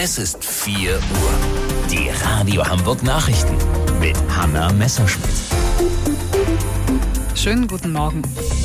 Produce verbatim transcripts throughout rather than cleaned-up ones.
Es ist vier Uhr. Die Radio Hamburg Nachrichten mit Hanna Messerschmidt. Schönen guten Morgen.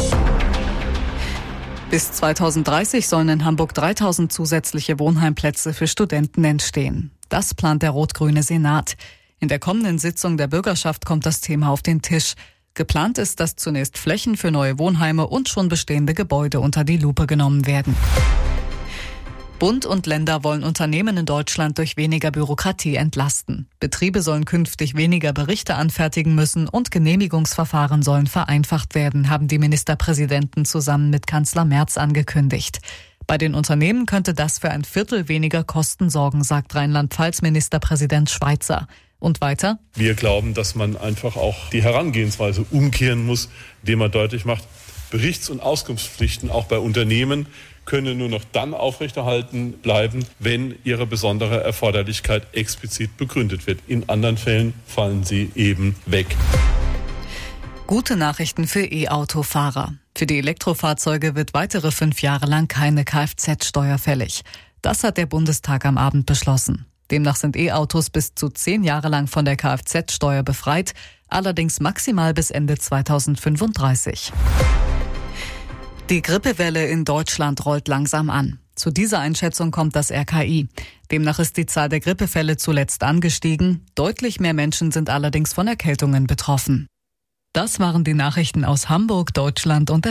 Bis zweitausenddreißig sollen in Hamburg dreitausend zusätzliche Wohnheimplätze für Studenten entstehen. Das plant der rot-grüne Senat. In der kommenden Sitzung der Bürgerschaft kommt das Thema auf den Tisch. Geplant ist, dass zunächst Flächen für neue Wohnheime und schon bestehende Gebäude unter die Lupe genommen werden. Bund und Länder wollen Unternehmen in Deutschland durch weniger Bürokratie entlasten. Betriebe sollen künftig weniger Berichte anfertigen müssen und Genehmigungsverfahren sollen vereinfacht werden, haben die Ministerpräsidenten zusammen mit Kanzler Merz angekündigt. Bei den Unternehmen könnte das für ein Viertel weniger Kosten sorgen, sagt Rheinland-Pfalz-Ministerpräsident Schweizer. Und weiter? Wir glauben, dass man einfach auch die Herangehensweise umkehren muss, indem man deutlich macht, Berichts- und Auskunftspflichten auch bei Unternehmen können nur noch dann aufrechterhalten bleiben, wenn ihre besondere Erforderlichkeit explizit begründet wird. In anderen Fällen fallen sie eben weg. Gute Nachrichten für E-Auto-Fahrer. Für die Elektrofahrzeuge wird weitere fünf Jahre lang keine Kfz-Steuer fällig. Das hat der Bundestag am Abend beschlossen. Demnach sind E-Autos bis zu zehn Jahre lang von der Kfz-Steuer befreit, allerdings maximal bis Ende zweitausendfünfunddreißig. Die Grippewelle in Deutschland rollt langsam an. Zu dieser Einschätzung kommt das R K I. Demnach ist die Zahl der Grippefälle zuletzt angestiegen. Deutlich mehr Menschen sind allerdings von Erkältungen betroffen. Das waren die Nachrichten aus Hamburg, Deutschland und der